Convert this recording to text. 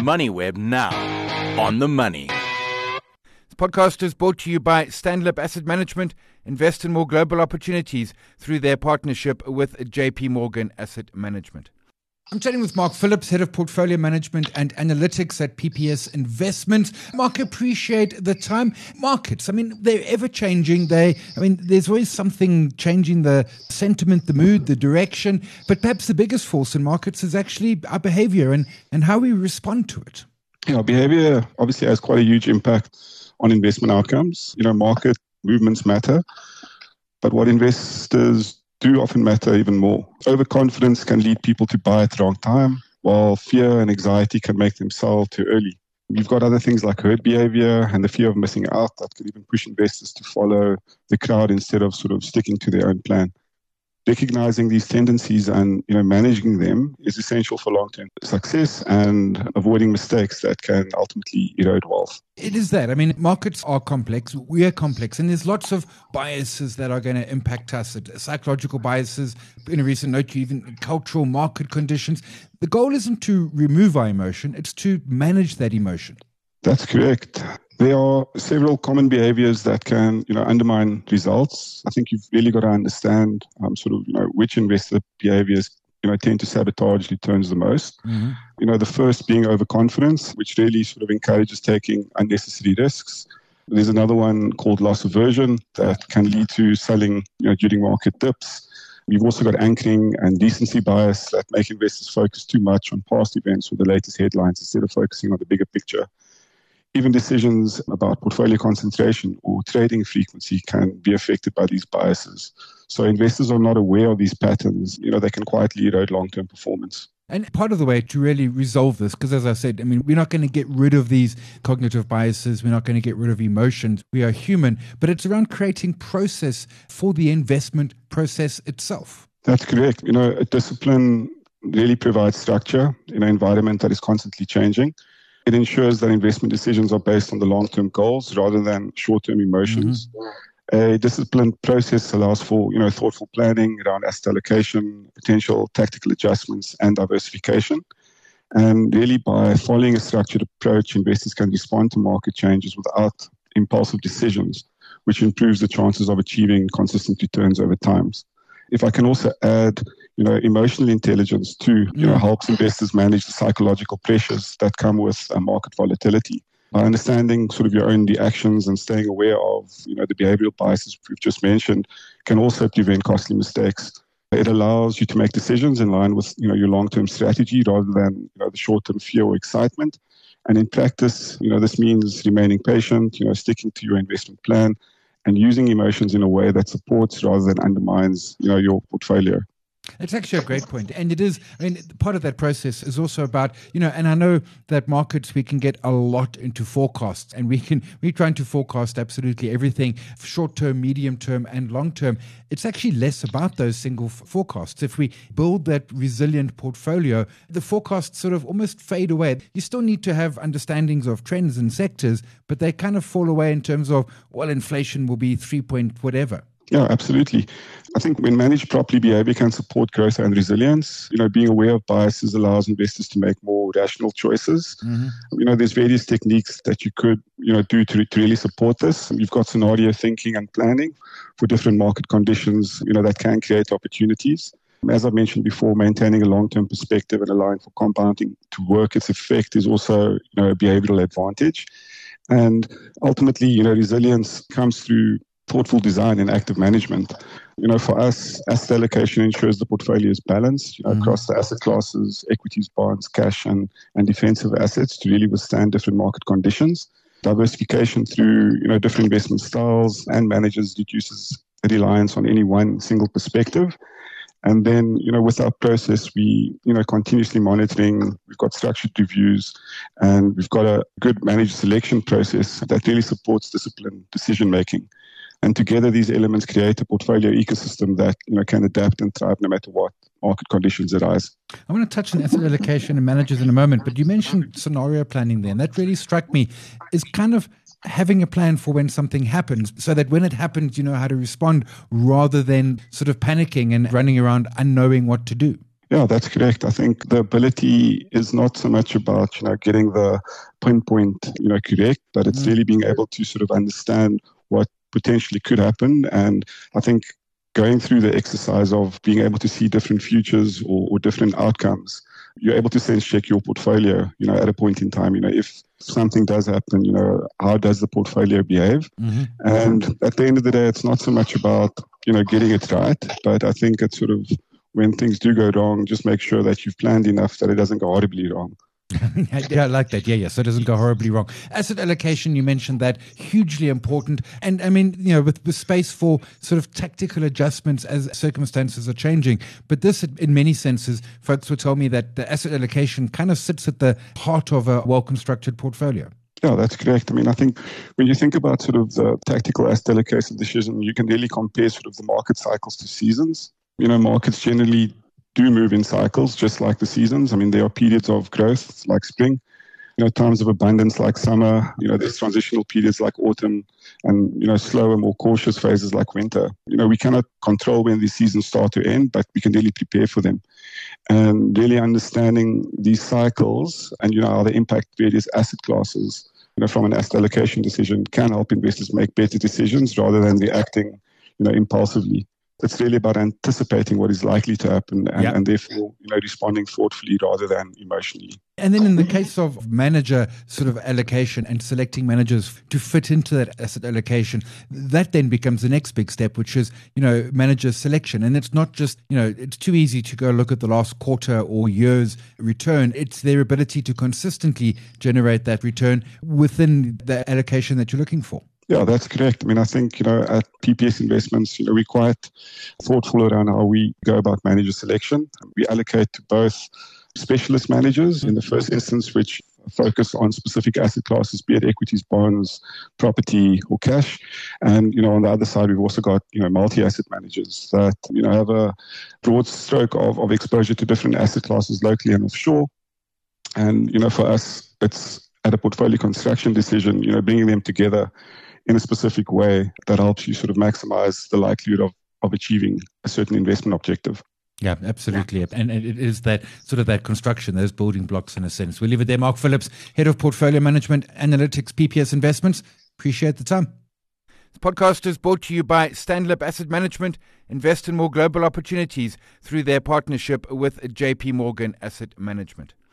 MoneyWeb now. On the money. This podcast is brought to you by Stanlib Asset Management. Invest in more global opportunities through their partnership with JP Morgan Asset Management. I'm chatting with Mark Phillips, Head of Portfolio Management and Analytics at PPS Investments. Mark, appreciate the time. Markets, they're ever-changing. There's always something changing the sentiment, the mood, the direction. But perhaps the biggest force in markets is actually our behavior and how we respond to it. Behavior obviously has quite a huge impact on investment outcomes. Market movements matter, but what investors do often matter even more. Overconfidence can lead people to buy at the wrong time, while fear and anxiety can make them sell too early. You've got other things like herd behavior and the fear of missing out that could even push investors to follow the crowd instead of sort of sticking to their own plan. Recognizing these tendencies and managing them is essential for long-term success and avoiding mistakes that can ultimately erode wealth. It is that. Markets are complex. We are complex. And there's lots of biases that are going to impact us. Psychological biases, in a recent note, even cultural market conditions. The goal isn't to remove our emotion. It's to manage that emotion. That's correct. There are several common behaviors that can, undermine results. I think you've really got to understand which investor behaviors, tend to sabotage returns the most. Mm-hmm. The first being overconfidence, which really sort of encourages taking unnecessary risks. There's another one called loss aversion that can lead to selling, during market dips. You've also got anchoring and decency bias that make investors focus too much on past events or the latest headlines instead of focusing on the bigger picture. Even decisions about portfolio concentration or trading frequency can be affected by these biases. So investors are not aware of these patterns. They can quietly erode long-term performance. And part of the way to really resolve this, because as I said, we're not going to get rid of these cognitive biases. We're not going to get rid of emotions. We are human, but it's around creating process for the investment process itself. That's correct. A discipline really provides structure in an environment that is constantly changing. It ensures that investment decisions are based on the long-term goals rather than short-term emotions. Mm-hmm. A disciplined process allows for, thoughtful planning around asset allocation, potential tactical adjustments, and diversification. And really, by following a structured approach, investors can respond to market changes without impulsive decisions, which improves the chances of achieving consistent returns over time. If I can also add, emotional intelligence too, helps investors manage the psychological pressures that come with market volatility. By understanding sort of your own reactions and staying aware of, the behavioral biases we've just mentioned can also prevent costly mistakes. It allows you to make decisions in line with, your long-term strategy rather than, the short-term fear or excitement. And in practice, this means remaining patient, sticking to your investment plan and using emotions in a way that supports rather than undermines, your portfolio. It's actually a great point. And it is, part of that process is also about, and I know that markets, we can get a lot into forecasts and we're trying to forecast absolutely everything, short term, medium term and long term. It's actually less about those single forecasts. If we build that resilient portfolio, the forecasts sort of almost fade away. You still need to have understandings of trends and sectors, but they kind of fall away in terms of, inflation will be 3 point whatever. Yeah, absolutely. I think when managed properly, behavior can support growth and resilience. Being aware of biases allows investors to make more rational choices. Mm-hmm. There's various techniques that you could, do to really support this. You've got scenario thinking and planning for different market conditions, that can create opportunities. As I mentioned before, maintaining a long-term perspective and allowing for compounding to work its effect is also, a behavioral advantage. And ultimately, resilience comes through thoughtful design and active management. For us, asset allocation ensures the portfolio is balanced across the asset classes, equities, bonds, cash, and defensive assets to really withstand different market conditions. Diversification through, different investment styles and managers reduces reliance on any one single perspective. And then, with our process, we, continuously monitoring, we've got structured reviews, and we've got a good manager selection process that really supports disciplined decision-making. And together, these elements create a portfolio ecosystem that, can adapt and thrive no matter what market conditions arise. I want to touch on asset allocation and managers in a moment, but you mentioned scenario planning there, and that really struck me, is kind of having a plan for when something happens so that when it happens, you know how to respond rather than sort of panicking and running around unknowing what to do. Yeah, that's correct. I think the ability is not so much about, getting the pinpoint, correct, but it's really being able to sort of understand what potentially could happen. And I think going through the exercise of being able to see different futures or different outcomes, you're able to sense check your portfolio, at a point in time. If something does happen, how does the portfolio behave? Mm-hmm. And at the end of the day, it's not so much about, getting it right, but I think it's sort of when things do go wrong, just make sure that you've planned enough that it doesn't go horribly wrong. Yeah, I like that. Yeah. So it doesn't go horribly wrong. Asset allocation, you mentioned that, hugely important. And I mean, with space for sort of tactical adjustments as circumstances are changing. But this, in many senses, folks would tell me that the asset allocation kind of sits at the heart of a well-constructed portfolio. Yeah, that's correct. I mean, I think when you think about sort of the tactical asset allocation decision, you can really compare sort of the market cycles to seasons. Markets generally do move in cycles, just like the seasons. I mean, there are periods of growth like spring, times of abundance like summer, there's transitional periods like autumn, and, slower, more cautious phases like winter. We cannot control when these seasons start to end, but we can really prepare for them. And really understanding these cycles and, how they impact various asset classes, from an asset allocation decision can help investors make better decisions rather than reacting, impulsively. It's really about anticipating what is likely to happen and therefore, responding thoughtfully rather than emotionally. And then in the case of manager sort of allocation and selecting managers to fit into that asset allocation, that then becomes the next big step, which is, manager selection. And it's not just, it's too easy to go look at the last quarter or year's return. It's their ability to consistently generate that return within the allocation that you're looking for. Yeah, that's correct. I mean, I think, at PPS Investments, we're quite thoughtful around how we go about manager selection. We allocate to both specialist managers in the first instance, which focus on specific asset classes, be it equities, bonds, property, or cash. And, on the other side, we've also got, multi-asset managers that, have a broad stroke of exposure to different asset classes locally and offshore. And, for us, it's at a portfolio construction decision, bringing them together in a specific way that helps you sort of maximize the likelihood of achieving a certain investment objective. Yeah, absolutely. And it is that sort of that construction, those building blocks in a sense. We'll leave it there. Mark Phillips, Head of Portfolio Management Analytics, PPS Investments. Appreciate the time. This podcast is brought to you by Stanlib Asset Management. Invest in more global opportunities through their partnership with JP Morgan Asset Management.